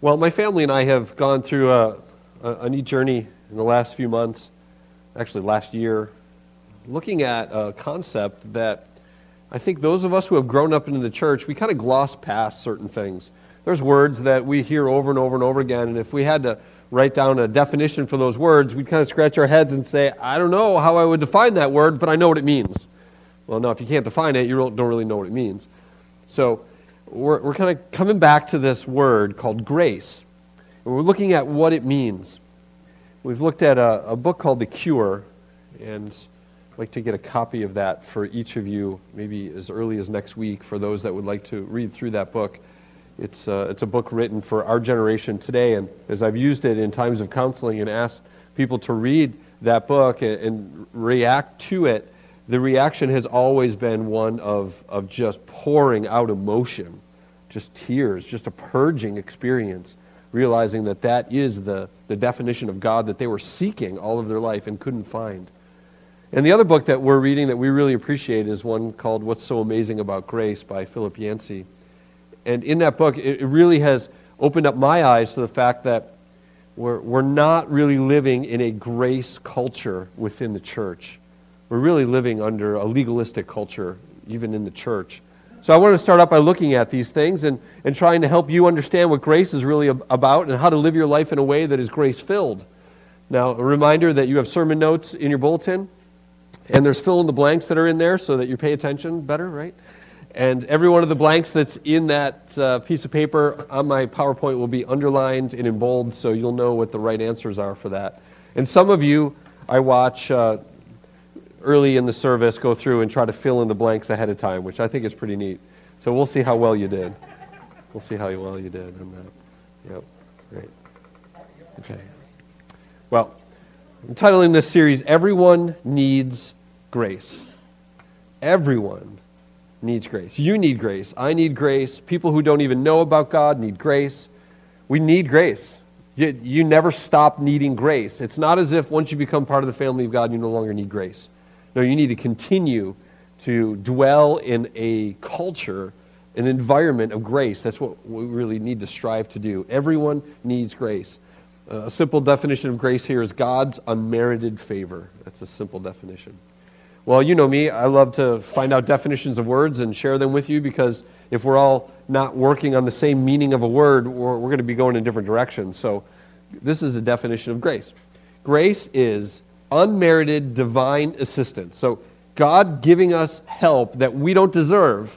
Well, my family and I have gone through a neat journey in the last few months, actually last year, looking at a concept that I think those of us who have grown up into the church, we kind of gloss past certain things. There's words that we hear over and over and over again, and if we had to write down a definition for those words, we'd kind of scratch our heads and say, I don't know how I would define that word, but I know what it means. Well, no, if you can't define it, you don't really know what it means. So we're kind of coming back to this word called grace. And we're looking at what it means. We've looked at a book called The Cure, and I'd like to get a copy of that for each of you, maybe as early as next week, for those that would like to read through that book. It's a book written for our generation today, and as I've used it in times of counseling and asked people to read that book and react to it, the reaction has always been one of just pouring out emotion, just tears, just a purging experience, realizing that that is the definition of God that they were seeking all of their life and couldn't find. And the other book that we're reading that we really appreciate is one called What's So Amazing About Grace by Philip Yancey. And in that book, it really has opened up my eyes to the fact that we're not really living in a grace culture within the church. We're really living under a legalistic culture, even in the church. So I want to start out by looking at these things and trying to help you understand what grace is really about and how to live your life in a way that is grace-filled. Now, a reminder that you have sermon notes in your bulletin, and there's fill in the blanks that are in there so that you pay attention better, right? And every one of the blanks that's in that piece of paper on my PowerPoint will be underlined and in bold, so you'll know what the right answers are for that. And some of you, I watch early in the service, go through and try to fill in the blanks ahead of time, which I think is pretty neat. So we'll see how well you did. We'll see how well you did on that. Yep, great. Okay. Well, I'm titling this series, Everyone Needs Grace. Everyone needs grace. You need grace. I need grace. People who don't even know about God need grace. We need grace. You never stop needing grace. It's not as if once you become part of the family of God, you no longer need grace. No, you need to continue to dwell in a culture, an environment of grace. That's what we really need to strive to do. Everyone needs grace. A simple definition of grace here is God's unmerited favor. That's a simple definition. Well, you know me. I love to find out definitions of words and share them with you because if we're all not working on the same meaning of a word, we're going to be going in different directions. So this is a definition of grace. Grace is unmerited divine assistance. So God giving us help that we don't deserve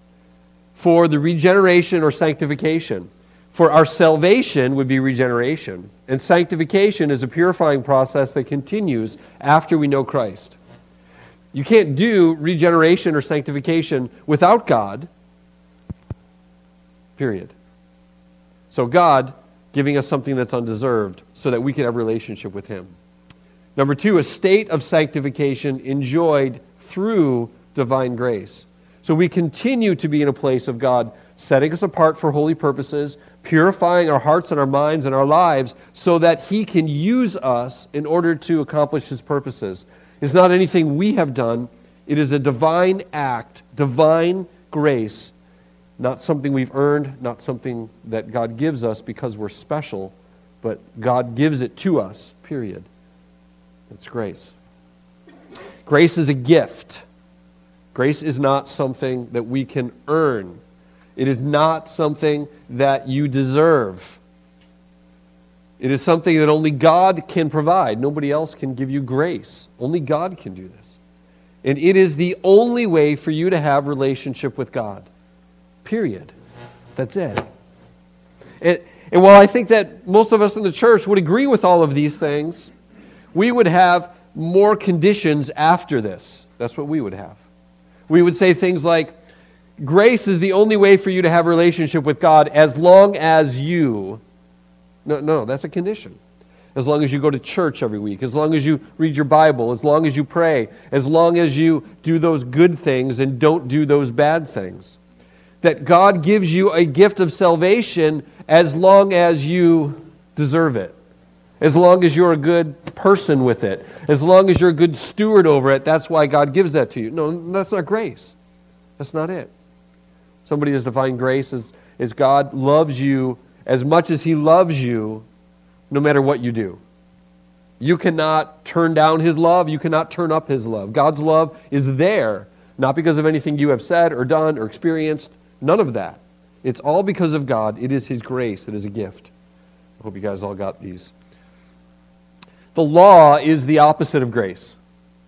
for the regeneration or sanctification. For our salvation would be regeneration. And sanctification is a purifying process that continues after we know Christ. You can't do regeneration or sanctification without God, period. So God giving us something that's undeserved so that we can have a relationship with Him. Number two, a state of sanctification enjoyed through divine grace. So we continue to be in a place of God setting us apart for holy purposes, purifying our hearts and our minds and our lives so that He can use us in order to accomplish His purposes. It's not anything we have done. It is a divine act, divine grace, not something we've earned, not something that God gives us because we're special, but God gives it to us, period. That's grace. Grace is a gift. Grace is not something that we can earn. It is not something that you deserve. It is something that only God can provide. Nobody else can give you grace. Only God can do this. And it is the only way for you to have relationship with God. Period. That's it. And while I think that most of us in the church would agree with all of these things, we would have more conditions after this. That's what we would have. We would say things like, grace is the only way for you to have a relationship with God as long as you... No, that's a condition. As long as you go to church every week, as long as you read your Bible, as long as you pray, as long as you do those good things and don't do those bad things. That God gives you a gift of salvation as long as you deserve it. As long as you're a good person with it. As long as you're a good steward over it, that's why God gives that to you. No, that's not grace. That's not it. Somebody has defined grace as God loves you as much as he loves you, no matter what you do. You cannot turn down his love. You cannot turn up his love. God's love is there, not because of anything you have said or done or experienced. None of that. It's all because of God. It is his grace. It is a gift. I hope you guys all got these. The law is the opposite of grace.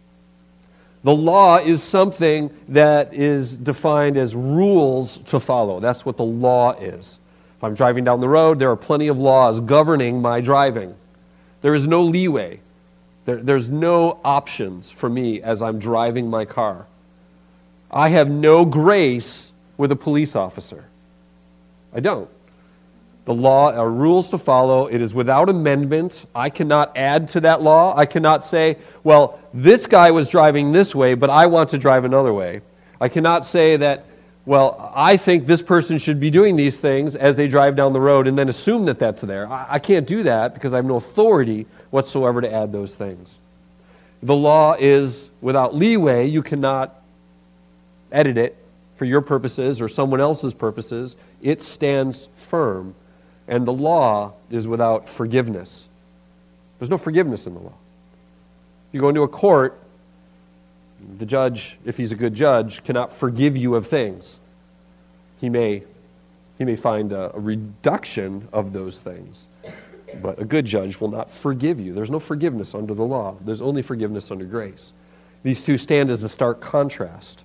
The law is something that is defined as rules to follow. That's what the law is. If I'm driving down the road, there are plenty of laws governing my driving. There is no leeway. There's no options for me as I'm driving my car. I have no grace with a police officer. I don't. The law are rules to follow. It is without amendment. I cannot add to that law. I cannot say, well, this guy was driving this way, but I want to drive another way. I cannot say that, well, I think this person should be doing these things as they drive down the road and then assume that that's there. I can't do that because I have no authority whatsoever to add those things. The law is without leeway. You cannot edit it for your purposes or someone else's purposes. It stands firm. And the law is without forgiveness. There's no forgiveness in the law. You go into a court, the judge, if he's a good judge, cannot forgive you of things. He may find a reduction of those things, but a good judge will not forgive you. There's no forgiveness under the law. There's only forgiveness under grace. These two stand as a stark contrast.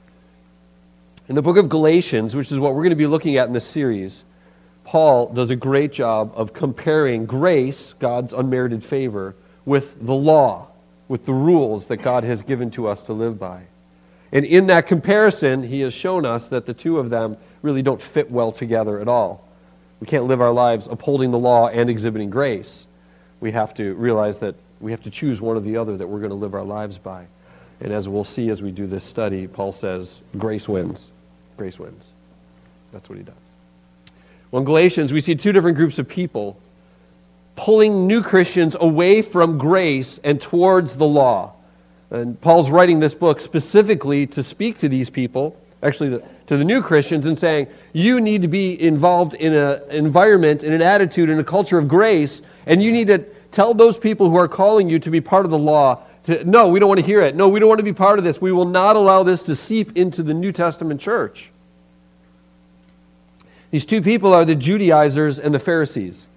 In the book of Galatians, which is what we're going to be looking at in this series, Paul does a great job of comparing grace, God's unmerited favor, with the law, with the rules that God has given to us to live by. And in that comparison, he has shown us that the two of them really don't fit well together at all. We can't live our lives upholding the law and exhibiting grace. We have to realize that we have to choose one or the other that we're going to live our lives by. And as we'll see as we do this study, Paul says, grace wins. Grace wins. That's what he does. Well, in Galatians, we see two different groups of people pulling new Christians away from grace and towards the law. And Paul's writing this book specifically to speak to these people, actually to the new Christians, and saying, you need to be involved in an environment, in an attitude, in a culture of grace, and you need to tell those people who are calling you to be part of the law, no, we don't want to hear it. No, we don't want to be part of this. We will not allow this to seep into the New Testament church. These two people are the Judaizers and the Pharisees.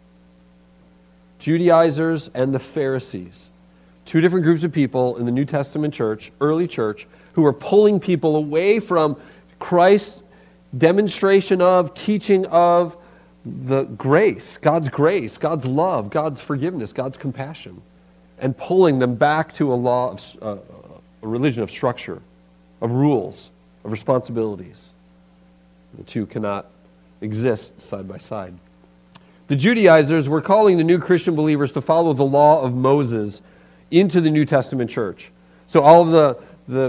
Judaizers and the Pharisees. Two different groups of people in the New Testament church, early church, who are pulling people away from Christ's demonstration of, teaching of the grace, God's love, God's forgiveness, God's compassion, and pulling them back to a religion of structure, of rules, of responsibilities. The two cannot exist side by side. The Judaizers were calling the new Christian believers to follow the law of Moses into the New Testament church. So all of the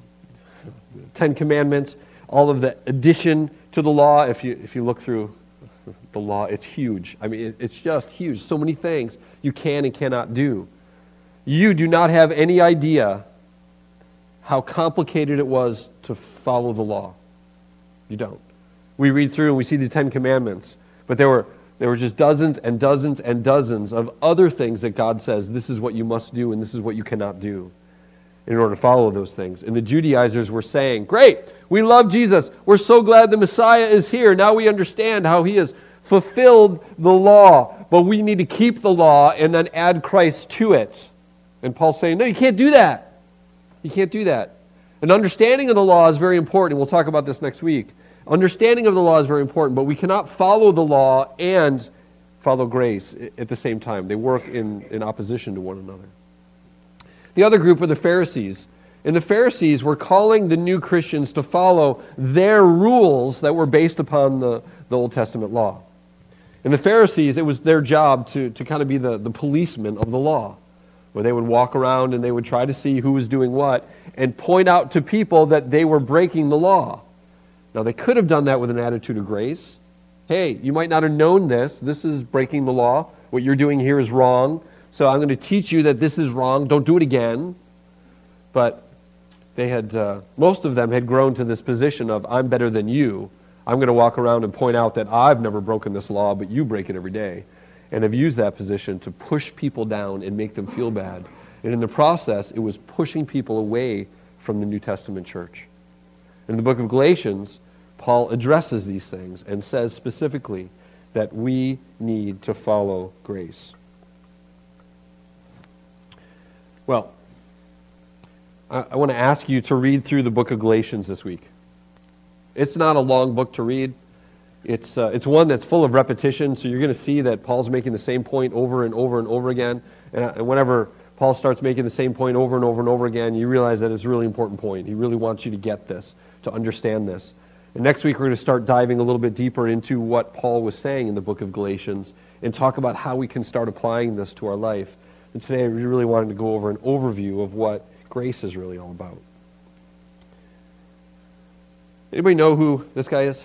Ten Commandments, all of the addition to the law, if you look through the law, it's huge. I mean, it's just huge. So many things you can and cannot do. You do not have any idea how complicated it was to follow the law. You don't. We read through and we see the Ten Commandments, but there were just dozens and dozens and dozens of other things that God says, this is what you must do and this is what you cannot do in order to follow those things. And the Judaizers were saying, great, we love Jesus. We're so glad the Messiah is here. Now we understand how he has fulfilled the law, but we need to keep the law and then add Christ to it. And Paul's saying, no, you can't do that. You can't do that. An understanding of the law is very important. We'll talk about this next week. Understanding of the law is very important, but we cannot follow the law and follow grace at the same time. They work in opposition to one another. The other group are the Pharisees. And the Pharisees were calling the new Christians to follow their rules that were based upon the Old Testament law. And the Pharisees, it was their job to kind of be the policemen of the law, where they would walk around and they would try to see who was doing what and point out to people that they were breaking the law. Now, they could have done that with an attitude of grace. Hey, you might not have known this. This is breaking the law. What you're doing here is wrong. So I'm going to teach you that this is wrong. Don't do it again. But they had, most of them had grown to this position of, I'm better than you. I'm going to walk around and point out that I've never broken this law, but you break it every day. And have used that position to push people down and make them feel bad. And in the process, it was pushing people away from the New Testament church. In the book of Galatians, Paul addresses these things and says specifically that we need to follow grace. Well, I want to ask you to read through the book of Galatians this week. It's not a long book to read. It's one that's full of repetition, so you're going to see that Paul's making the same point over and over and over again. And whenever Paul starts making the same point over and over and over again, you realize that it's a really important point. He really wants you to get this, to understand this. And next week we're going to start diving a little bit deeper into what Paul was saying in the book of Galatians and talk about how we can start applying this to our life. And today we really wanted to go over an overview of what grace is really all about. Anybody know who this guy is?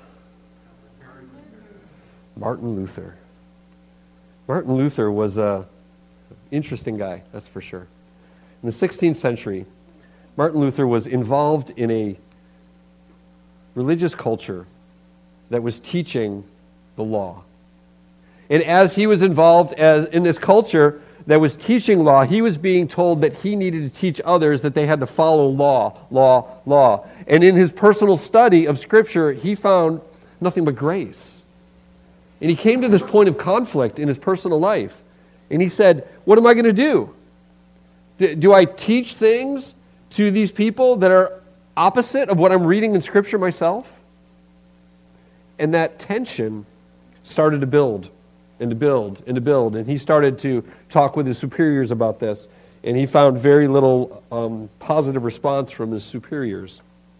Martin Luther. Martin Luther was an interesting guy, that's for sure. In the 16th century, Martin Luther was involved in a religious culture that was teaching the law. And as he was involved in this culture that was teaching law, he was being told that he needed to teach others that they had to follow law. And in his personal study of Scripture, he found nothing but grace. And he came to this point of conflict in his personal life. And he said, what am I going to do? Do I teach things to these people that are opposite of what I'm reading in Scripture myself? And that tension started to build and to build and to build. And he started to talk with his superiors about this. And he found very little positive response from his superiors.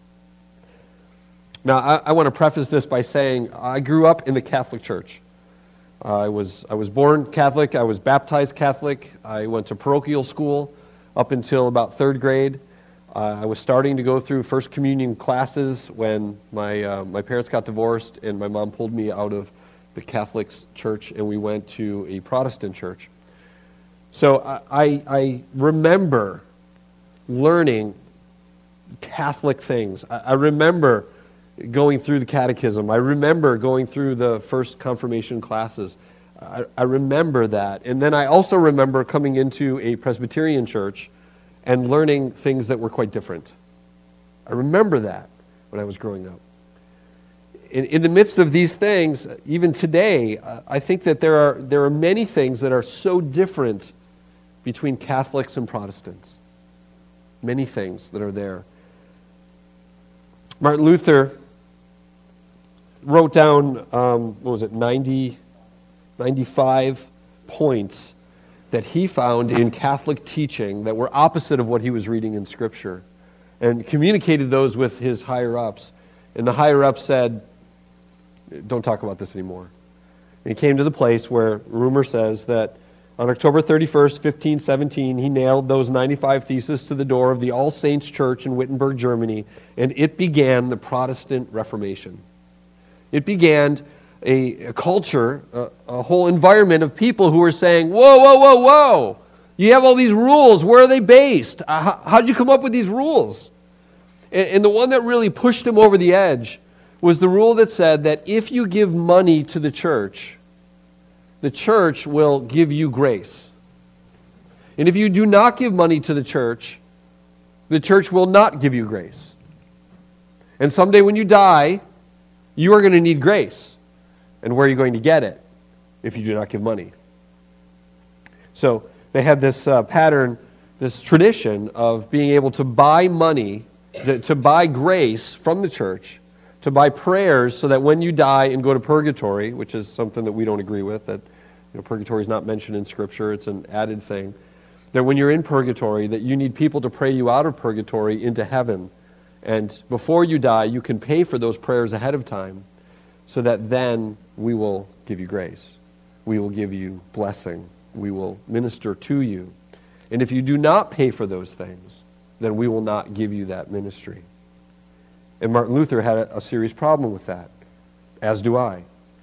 Now, I want to preface this by saying I grew up in the Catholic Church. I was born Catholic. I was baptized Catholic. I went to parochial school up until about third grade. I was starting to go through First Communion classes when my parents got divorced and my mom pulled me out of the Catholic Church and we went to a Protestant church. So I remember learning Catholic things. I remember going through the catechism. I remember going through the first confirmation classes. I remember that. And then I also remember coming into a Presbyterian church and learning things that were quite different. I remember that when I was growing up. In the midst of these things, even today, I think that there are many things that are so different between Catholics and Protestants. Many things that are there. Martin Luther wrote down, 95 points that he found in Catholic teaching that were opposite of what he was reading in Scripture, and communicated those with his higher-ups. And the higher-ups said, don't talk about this anymore. And he came to the place where rumor says that on October 31st, 1517, he nailed those 95 theses to the door of the All Saints Church in Wittenberg, Germany, and it began the Protestant Reformation. It began a culture, a whole environment of people who were saying, whoa, you have all these rules, where are they based? How'd you come up with these rules? And the one that really pushed him over the edge was the rule that said that if you give money to the church will give you grace. And if you do not give money to the church will not give you grace. And someday when you die, you are going to need grace. And where are you going to get it if you do not give money? So they had this pattern, this tradition of being able to buy money, to buy grace from the church, to buy prayers so that when you die and go to purgatory, which is something that we don't agree with, that purgatory is not mentioned in Scripture, it's an added thing, that when you're in purgatory, that you need people to pray you out of purgatory into heaven. And before you die, you can pay for those prayers ahead of time so that then we will give you grace. We will give you blessing. We will minister to you. And if you do not pay for those things, then we will not give you that ministry. And Martin Luther had a serious problem with that, as do I.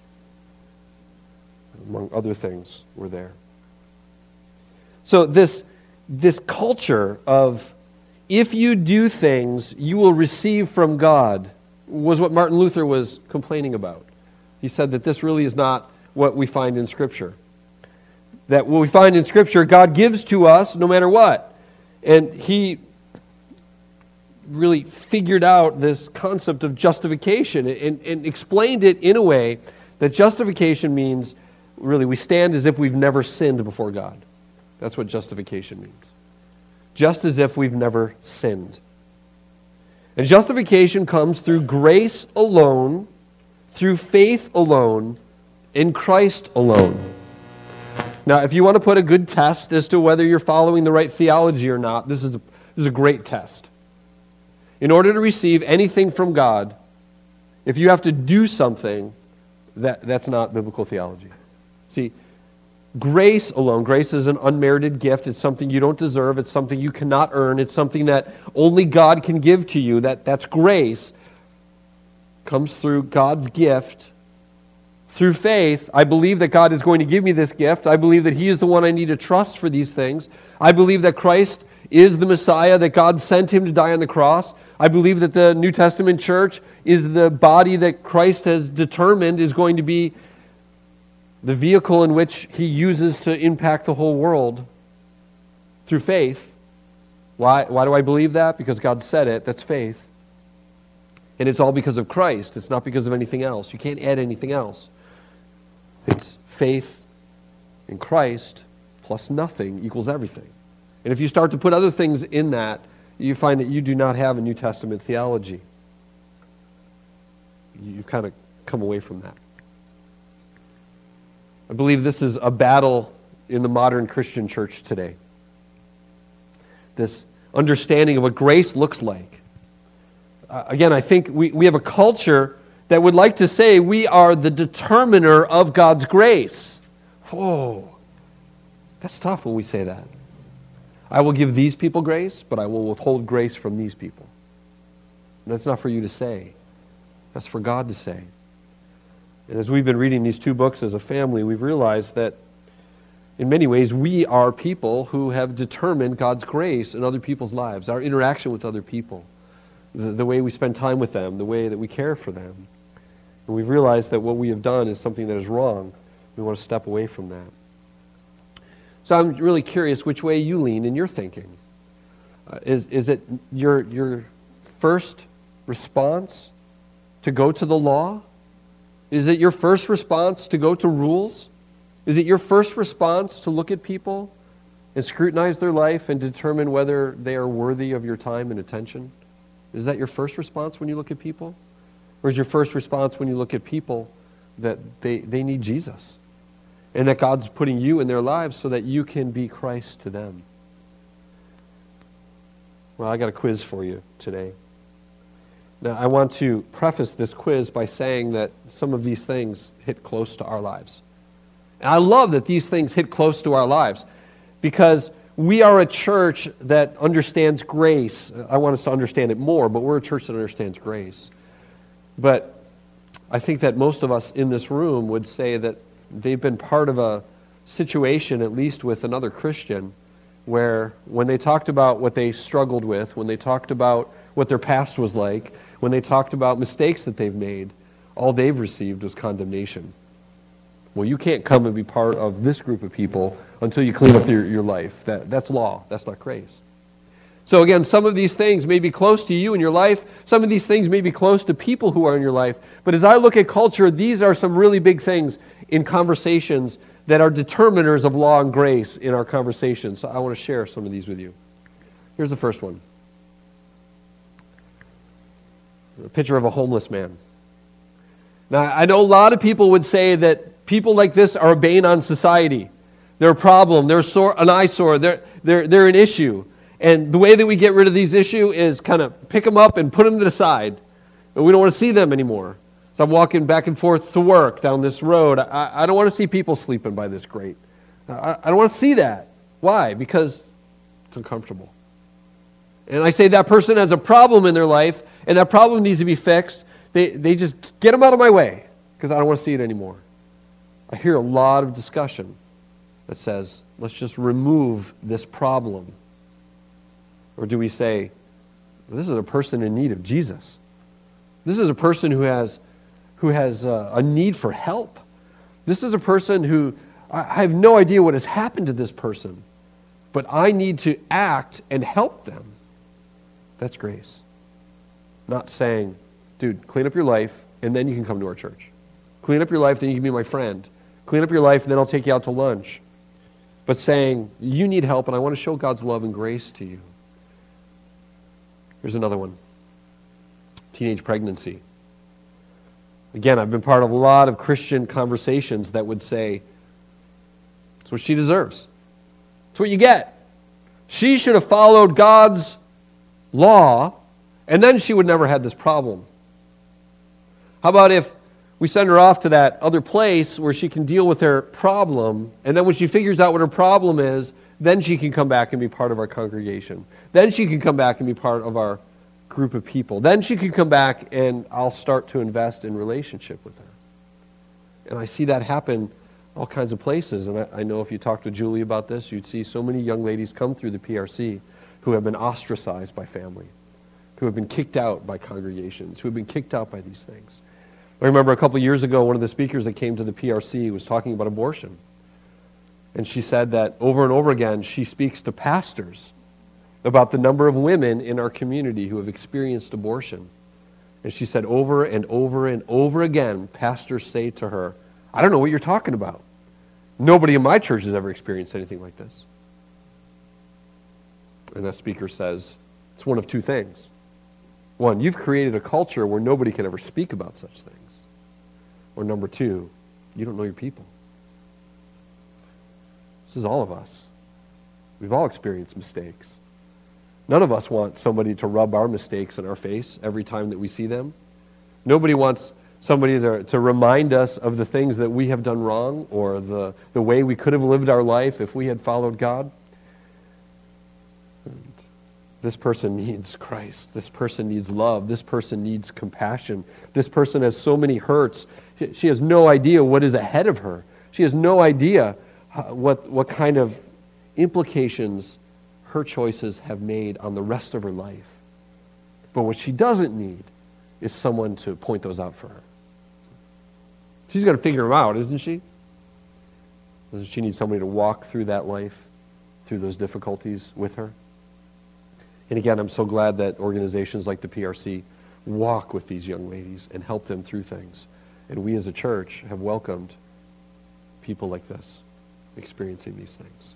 Among other things were there. So this culture of if you do things, you will receive from God, was what Martin Luther was complaining about. He said that this really is not what we find in Scripture. That what we find in Scripture, God gives to us no matter what. And he really figured out this concept of justification and explained it in a way that justification means, really, we stand as if we've never sinned before God. That's what justification means. Just as if we've never sinned. And justification comes through grace alone, through faith alone, in Christ alone. Now, if you want to put a good test as to whether you're following the right theology or not, this is a great test. In order to receive anything from God, if you have to do something, that's not biblical theology. See, grace alone, grace is an unmerited gift. It's something you don't deserve. It's something you cannot earn. It's something that only God can give to you. That's grace. Comes through God's gift. Through faith, I believe that God is going to give me this gift. I believe that He is the one I need to trust for these things. I believe that Christ is the Messiah, that God sent Him to die on the cross. I believe that the New Testament church is the body that Christ has determined is going to be the vehicle in which He uses to impact the whole world through faith. Why do I believe that? Because God said it. That's faith. And it's all because of Christ. It's not because of anything else. You can't add anything else. It's faith in Christ plus nothing equals everything. And if you start to put other things in that, you find that you do not have a New Testament theology. You've kind of come away from that. I believe this is a battle in the modern Christian church today. This understanding of what grace looks like. Again, I think we have a culture that would like to say we are the determiner of God's grace. Whoa, that's tough when we say that. I will give these people grace, but I will withhold grace from these people. And that's not for you to say. That's for God to say. And as we've been reading these two books as a family, we've realized that in many ways we are people who have determined God's grace in other people's lives, our interaction with other people, the way we spend time with them, the way that we care for them. And we've realized that what we have done is something that is wrong. We want to step away from that. So I'm really curious which way you lean in your thinking. Is it your first response to go to the law? Is it your first response to go to rules? Is it your first response to look at people and scrutinize their life and determine whether they are worthy of your time and attention? Is that your first response when you look at people? Or is your first response when you look at people that they need Jesus? And that God's putting you in their lives so that you can be Christ to them? Well, I got a quiz for you today. Now, I want to preface this quiz by saying that some of these things hit close to our lives. And I love that these things hit close to our lives because we are a church that understands grace. I want us to understand it more, but we're a church that understands grace. But I think that most of us in this room would say that they've been part of a situation, at least with another Christian, where when they talked about what they struggled with, when they talked about what their past was like, when they talked about mistakes that they've made, all they've received was condemnation. Well, you can't come and be part of this group of people until you clean up your life. That's law. That's not grace. So again, some of these things may be close to you in your life. Some of these things may be close to people who are in your life. But as I look at culture, these are some really big things in conversations that are determiners of law and grace in our conversations. So I want to share some of these with you. Here's the first one. A picture of a homeless man. Now, I know a lot of people would say that people like this are a bane on society. They're a problem. They're an eyesore. They're an issue. And the way that we get rid of these issues is kind of pick them up and put them to the side. And we don't want to see them anymore. So I'm walking back and forth to work down this road. I don't want to see people sleeping by this grate. I don't want to see that. Why? Because it's uncomfortable. And I say that person has a problem in their life, and that problem needs to be fixed. They just get them out of my way because I don't want to see it anymore. I hear a lot of discussion that says, let's just remove this problem. Or do we say, well, this is a person in need of Jesus. This is a person who has a need for help. This is a person who, I have no idea what has happened to this person, but I need to act and help them. That's grace. Not saying, dude, clean up your life, and then you can come to our church. Clean up your life, then you can be my friend. Clean up your life, and then I'll take you out to lunch. But saying, you need help, and I want to show God's love and grace to you. Here's another one. Teenage pregnancy. Again, I've been part of a lot of Christian conversations that would say, that's what she deserves. That's what you get. She should have followed God's law, and then she would never have this problem. How about if we send her off to that other place where she can deal with her problem, and then when she figures out what her problem is, then she can come back and be part of our congregation. Then she can come back and be part of our group of people. Then she can come back and I'll start to invest in relationship with her. And I see that happen all kinds of places. And I know if you talk to Julie about this, you'd see so many young ladies come through the PRC who have been ostracized by family, who have been kicked out by congregations, who have been kicked out by these things. I remember a couple of years ago, one of the speakers that came to the PRC was talking about abortion. And she said that over and over again, she speaks to pastors about the number of women in our community who have experienced abortion. And she said over and over and over again, pastors say to her, I don't know what you're talking about. Nobody in my church has ever experienced anything like this. And that speaker says, it's one of two things. One, you've created a culture where nobody can ever speak about such things. Or number two, you don't know your people. This is all of us. We've all experienced mistakes. None of us want somebody to rub our mistakes in our face every time that we see them. Nobody wants somebody to remind us of the things that we have done wrong or the way we could have lived our life if we had followed God. And this person needs Christ. This person needs love. This person needs compassion. This person has so many hurts. She has no idea what is ahead of her. She has no idea what kind of implications her choices have made on the rest of her life. But what she doesn't need is someone to point those out for her. She's got to figure them out, isn't she? Doesn't she need somebody to walk through that life, through those difficulties with her? And again, I'm so glad that organizations like the PRC walk with these young ladies and help them through things. And we as a church have welcomed people like this, experiencing these things.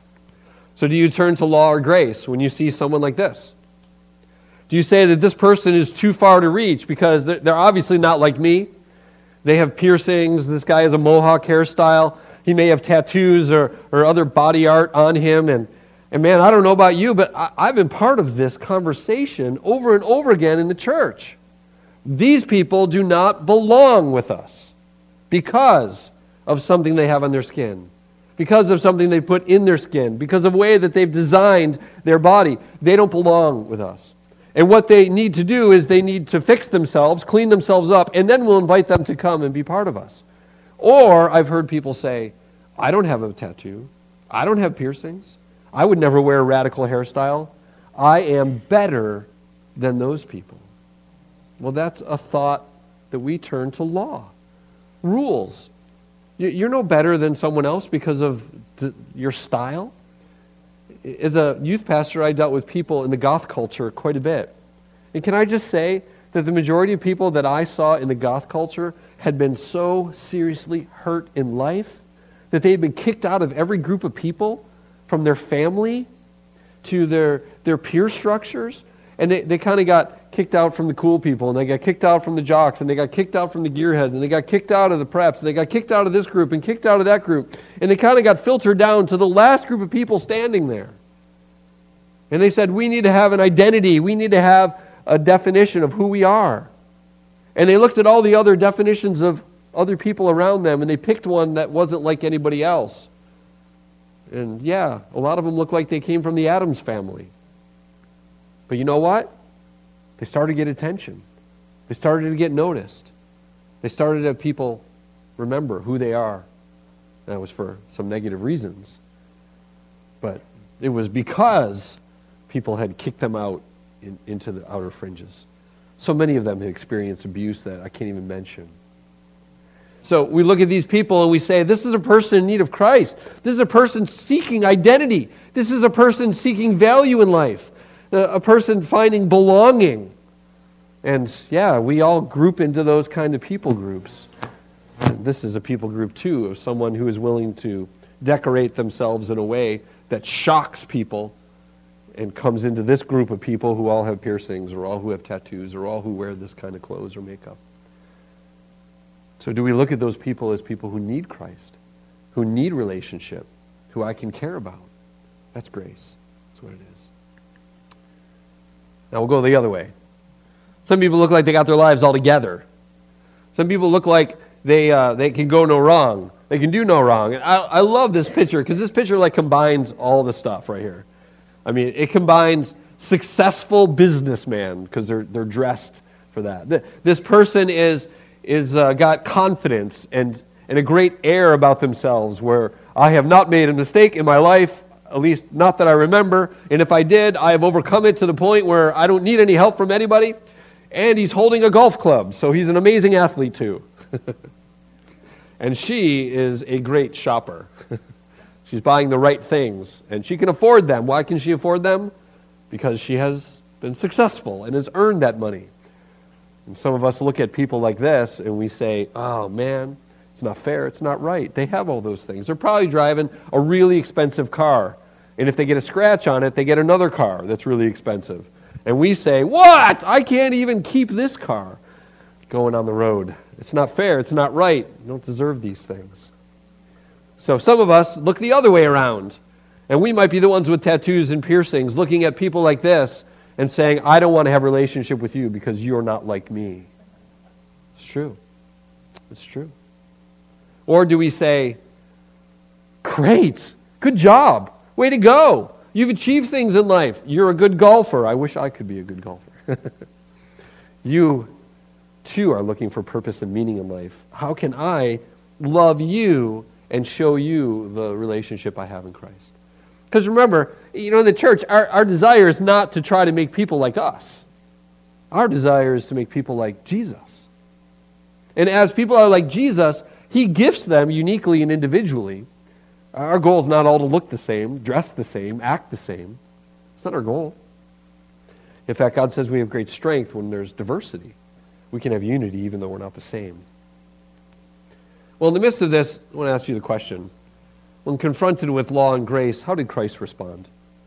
So do you turn to law or grace when you see someone like this? Do you say that this person is too far to reach because they're obviously not like me? They have piercings. This guy has a mohawk hairstyle. He may have tattoos or other body art on him. And man, I don't know about you, but I've been part of this conversation over and over again in the church. These people do not belong with us because of something they have on their skin, because of something they put in their skin, because of the way that they've designed their body. They don't belong with us. And what they need to do is they need to fix themselves, clean themselves up, and then we'll invite them to come and be part of us. Or I've heard people say, I don't have a tattoo. I don't have piercings. I would never wear a radical hairstyle. I am better than those people. Well, that's a thought that we turn to law, rules. You're no better than someone else because of your style. As a youth pastor, I dealt with people in the goth culture quite a bit. And can I just say that the majority of people that I saw in the goth culture had been so seriously hurt in life that they had been kicked out of every group of people, from their family to their peer structures. And they kind of got kicked out from the cool people, and they got kicked out from the jocks, and they got kicked out from the gearheads, and they got kicked out of the preps, and they got kicked out of this group and kicked out of that group. And they kind of got filtered down to the last group of people standing there. And they said, we need to have an identity. We need to have a definition of who we are. And they looked at all the other definitions of other people around them, and they picked one that wasn't like anybody else. And yeah, a lot of them looked like they came from the Addams family. But you know what? They started to get attention. They started to get noticed. They started to have people remember who they are. That was for some negative reasons. But it was because people had kicked them out into the outer fringes. So many of them have experienced abuse that I can't even mention. So we look at these people and we say, this is a person in need of Christ. This is a person seeking identity. This is a person seeking value in life. A person finding belonging. And yeah, we all group into those kind of people groups. And this is a people group too, of someone who is willing to decorate themselves in a way that shocks people and comes into this group of people who all have piercings or all who have tattoos or all who wear this kind of clothes or makeup. So do we look at those people as people who need Christ, who need relationship, who I can care about? That's grace. That's what it is. Now we'll go the other way. Some people look like they got their lives all together. Some people look like they can go no wrong. They can do no wrong. And I love this picture because this picture like combines all the stuff right here. I mean, it combines successful businessman because they're dressed for that. This person is got confidence and a great air about themselves where I have not made a mistake in my life, at least not that I remember, and if I did, I have overcome it to the point where I don't need any help from anybody. And he's holding a golf club, so he's an amazing athlete too. And she is a great shopper. She's buying the right things, and she can afford them. Why can she afford them? Because she has been successful and has earned that money. And some of us look at people like this, and we say, oh man, it's not fair, it's not right. They have all those things. They're probably driving a really expensive car, and if they get a scratch on it, they get another car that's really expensive. And we say, what? I can't even keep this car going on the road. It's not fair. It's not right. You don't deserve these things. So some of us look the other way around. And we might be the ones with tattoos and piercings looking at people like this and saying, I don't want to have a relationship with you because you're not like me. It's true. It's true. Or do we say, great, good job, way to go. You've achieved things in life. You're a good golfer. I wish I could be a good golfer. You, too, are looking for purpose and meaning in life. How can I love you and show you the relationship I have in Christ? Because remember, in the church, our desire is not to try to make people like us. Our desire is to make people like Jesus. And as people are like Jesus, He gifts them uniquely and individually. Our goal is not all to look the same, dress the same, act the same. It's not our goal. In fact, God says we have great strength when there's diversity. We can have unity even though we're not the same. Well, in the midst of this, I want to ask you the question. When confronted with law and grace, how did Christ respond?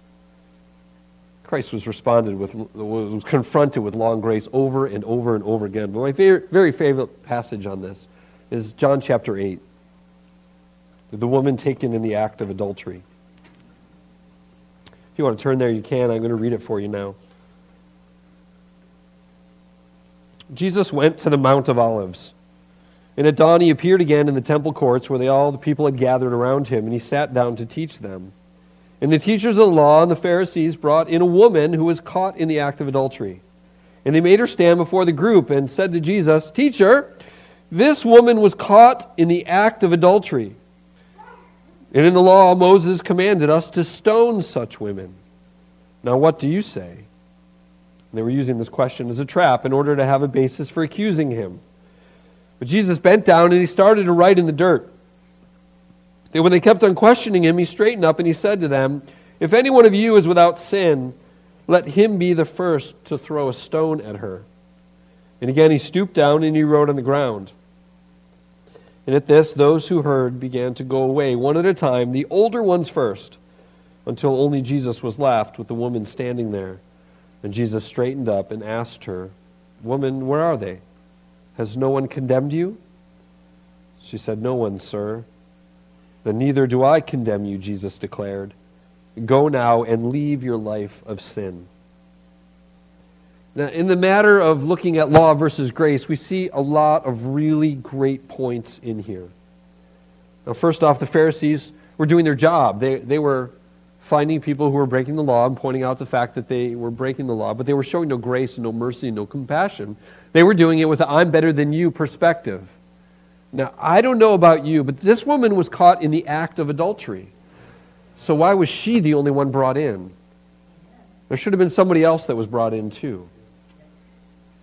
Christ was confronted with law and grace over and over and over again. But my very favorite passage on this is John chapter 8. The woman taken in the act of adultery. If you want to turn there, you can. I'm going to read it for you now. Jesus went to the Mount of Olives. And at dawn he appeared again in the temple courts where all the people had gathered around him, and he sat down to teach them. And the teachers of the law and the Pharisees brought in a woman who was caught in the act of adultery. And they made her stand before the group and said to Jesus, Teacher, this woman was caught in the act of adultery. And in the law, Moses commanded us to stone such women. Now what do you say? And they were using this question as a trap in order to have a basis for accusing him. But Jesus bent down and he started to write in the dirt. And when they kept on questioning him, he straightened up and he said to them, If any one of you is without sin, let him be the first to throw a stone at her. And again he stooped down and he wrote on the ground. And at this, those who heard began to go away, one at a time, the older ones first, until only Jesus was left with the woman standing there. And Jesus straightened up and asked her, Woman, where are they? Has no one condemned you? She said, No one, sir. Then neither do I condemn you, Jesus declared. Go now and leave your life of sin. Now, in the matter of looking at law versus grace, we see a lot of really great points in here. Now, first off, the Pharisees were doing their job. They were finding people who were breaking the law and pointing out the fact that they were breaking the law, but they were showing no grace and no mercy and no compassion. They were doing it with an I'm better than you perspective. Now, I don't know about you, but this woman was caught in the act of adultery. So why was she the only one brought in? There should have been somebody else that was brought in too.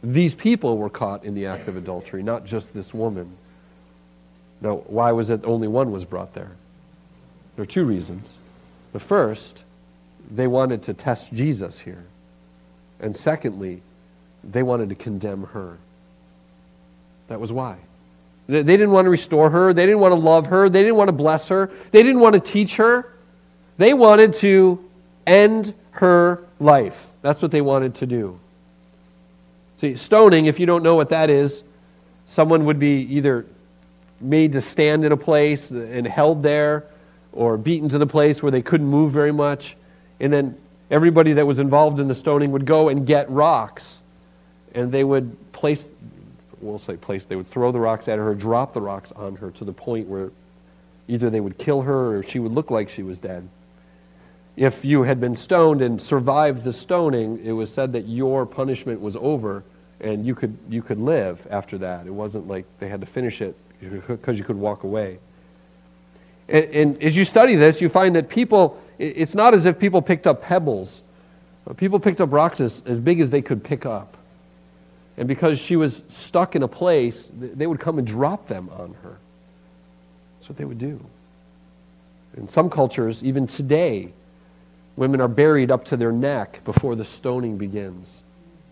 These people were caught in the act of adultery, not just this woman. Now, why was it only one was brought there? There are two reasons. The first, they wanted to test Jesus here. And secondly, they wanted to condemn her. That was why. They didn't want to restore her. They didn't want to love her. They didn't want to bless her. They didn't want to teach her. They wanted to end her life. That's what they wanted to do. See, stoning, if you don't know what that is, someone would be either made to stand in a place and held there, or beaten to the place where they couldn't move very much. And then everybody that was involved in the stoning would go and get rocks, and they would they would throw the rocks at her, drop the rocks on her to the point where either they would kill her or she would look like she was dead. If you had been stoned and survived the stoning, it was said that your punishment was over and you could live after that. It wasn't like they had to finish it because you could walk away. And as you study this, you find that it's not as if people picked up pebbles. People picked up rocks as big as they could pick up. And because she was stuck in a place, they would come and drop them on her. That's what they would do. In some cultures, even today, women are buried up to their neck before the stoning begins.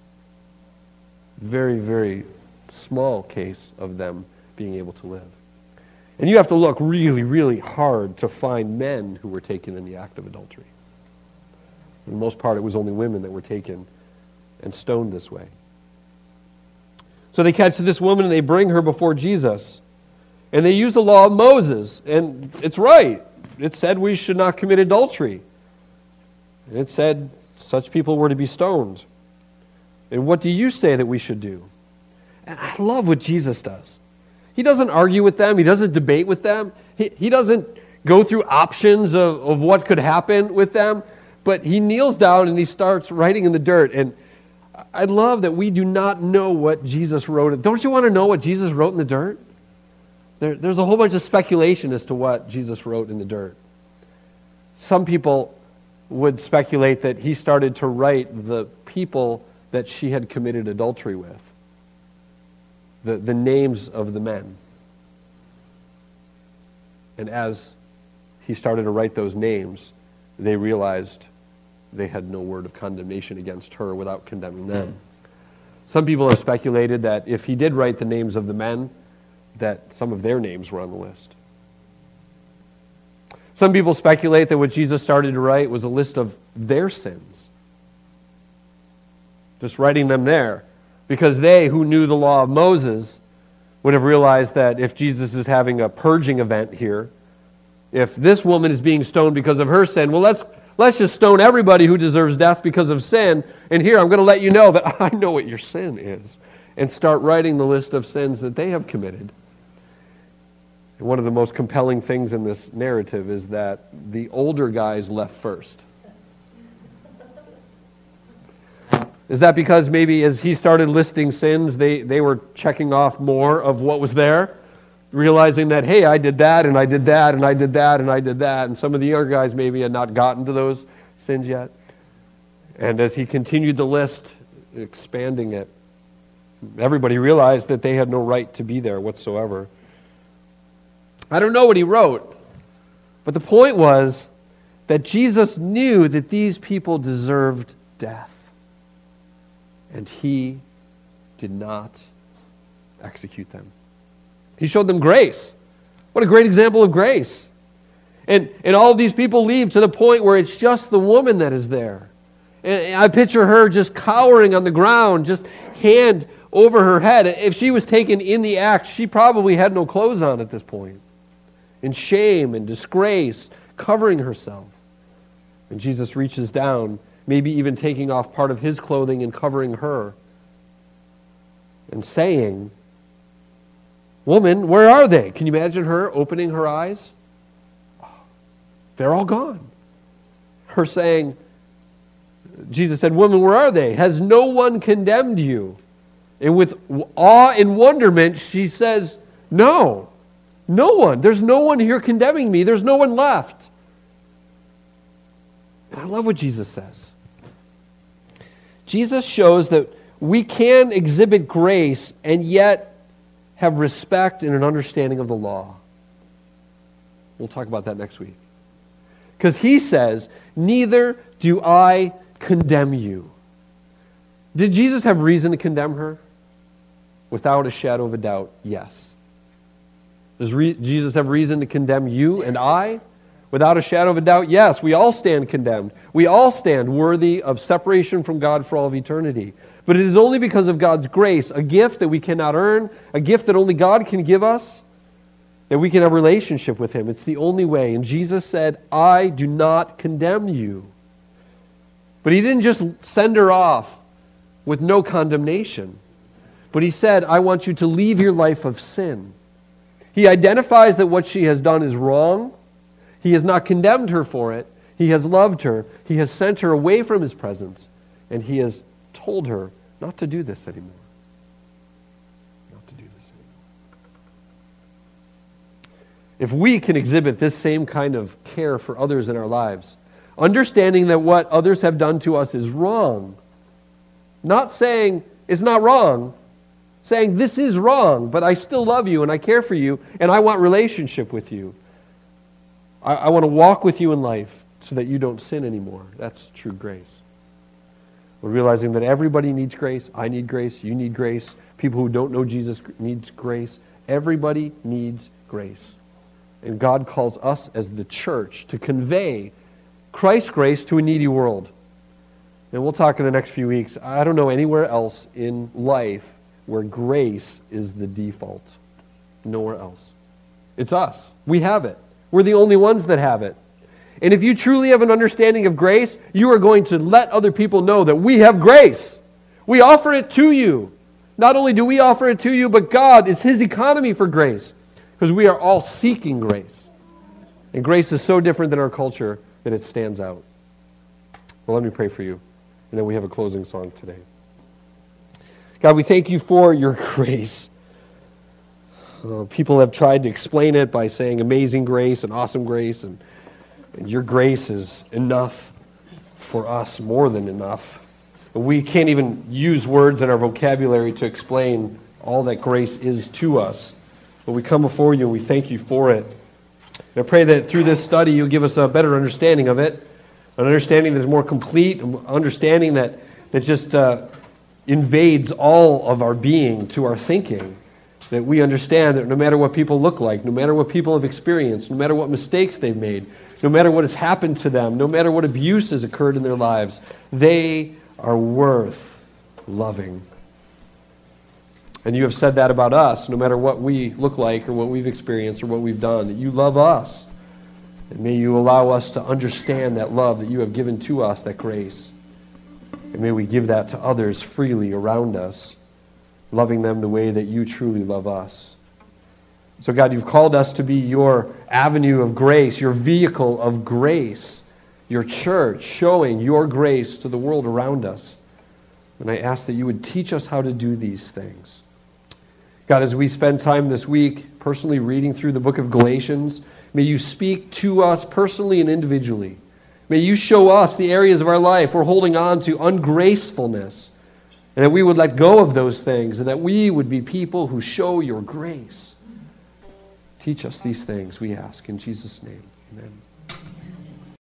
Very, very small case of them being able to live. And you have to look really, really hard to find men who were taken in the act of adultery. For the most part, it was only women that were taken and stoned this way. So they catch this woman and they bring her before Jesus. And they use the law of Moses. And it's right. It said we should not commit adultery. And it said such people were to be stoned. And what do you say that we should do? And I love what Jesus does. He doesn't argue with them. He doesn't debate with them. He doesn't go through options of what could happen with them. But he kneels down and he starts writing in the dirt. And I love that we do not know what Jesus wrote. Don't you want to know what Jesus wrote in the dirt? There's a whole bunch of speculation as to what Jesus wrote in the dirt. Some people would speculate that he started to write the people that she had committed adultery with. The names of the men. And as he started to write those names, they realized they had no word of condemnation against her without condemning them. Some people have speculated that if he did write the names of the men, that some of their names were on the list. Some people speculate that what Jesus started to write was a list of their sins. Just writing them there. Because they, who knew the law of Moses, would have realized that if Jesus is having a purging event here, if this woman is being stoned because of her sin, well, let's just stone everybody who deserves death because of sin. And here, I'm going to let you know that I know what your sin is. And start writing the list of sins that they have committed. And one of the most compelling things in this narrative is that the older guys left first. Is that because maybe as he started listing sins, they were checking off more of what was there? Realizing that, hey, I did that, and I did that, and I did that, and I did that. And some of the younger guys maybe had not gotten to those sins yet. And as he continued the list, expanding it, everybody realized that they had no right to be there whatsoever. I don't know what he wrote, but the point was that Jesus knew that these people deserved death. And he did not execute them. He showed them grace. What a great example of grace. And all of these people leave to the point where it's just the woman that is there. And I picture her just cowering on the ground, just hand over her head. If she was taken in the act, she probably had no clothes on at this point. In shame and disgrace, covering herself. And Jesus reaches down, maybe even taking off part of his clothing and covering her, and saying, "Woman, where are they?" Can you imagine her opening her eyes? They're all gone. Her saying, Jesus said, "Woman, where are they? Has no one condemned you?" And with awe and wonderment, she says, "No, no one. There's no one here condemning me. There's no one left." And I love what Jesus says. Jesus shows that we can exhibit grace and yet have respect and an understanding of the law. We'll talk about that next week. Because he says, neither do I condemn you. Did Jesus have reason to condemn her? Without a shadow of a doubt, yes. Does Jesus have reason to condemn you and I? Without a shadow of a doubt, yes. We all stand condemned. We all stand worthy of separation from God for all of eternity. But it is only because of God's grace, a gift that we cannot earn, a gift that only God can give us, that we can have a relationship with Him. It's the only way. And Jesus said, I do not condemn you. But He didn't just send her off with no condemnation. But He said, I want you to leave your life of sin. He identifies that what she has done is wrong. He has not condemned her for it. He has loved her. He has sent her away from His presence. And He has told her not to do this anymore. Not to do this anymore. If we can exhibit this same kind of care for others in our lives, understanding that what others have done to us is wrong, not saying it's not wrong, saying this is wrong, but I still love you and I care for you and I want relationship with you. I want to walk with you in life so that you don't sin anymore. That's true grace. We're realizing that everybody needs grace. I need grace. You need grace. People who don't know Jesus needs grace. Everybody needs grace. And God calls us as the church to convey Christ's grace to a needy world. And we'll talk in the next few weeks. I don't know anywhere else in life where grace is the default. Nowhere else. It's us. We have it. We're the only ones that have it. And if you truly have an understanding of grace, you are going to let other people know that we have grace. We offer it to you. Not only do we offer it to you, but God is His economy for grace. Because we are all seeking grace. And grace is so different than our culture that it stands out. Well, let me pray for you. And then we have a closing song today. God, we thank you for your grace. People have tried to explain it by saying amazing grace and awesome grace, and your grace is enough for us, more than enough. We can't even use words in our vocabulary to explain all that grace is to us. But we come before you and we thank you for it. And I pray that through this study you'll give us a better understanding of it, an understanding that is more complete, an understanding that just invades all of our being to our thinking. That we understand that no matter what people look like, no matter what people have experienced, no matter what mistakes they've made, no matter what has happened to them, no matter what abuse has occurred in their lives, they are worth loving. And you have said that about us, no matter what we look like or what we've experienced or what we've done, that you love us. And may you allow us to understand that love that you have given to us, that grace. And may we give that to others freely around us, loving them the way that you truly love us. So God, you've called us to be your avenue of grace, your vehicle of grace, your church, showing your grace to the world around us. And I ask that you would teach us how to do these things. God, as we spend time this week personally reading through the book of Galatians, may you speak to us personally and individually. May you show us the areas of our life we're holding on to ungracefulness, and that we would let go of those things, and that we would be people who show your grace. Teach us these things, we ask. In Jesus' name, amen.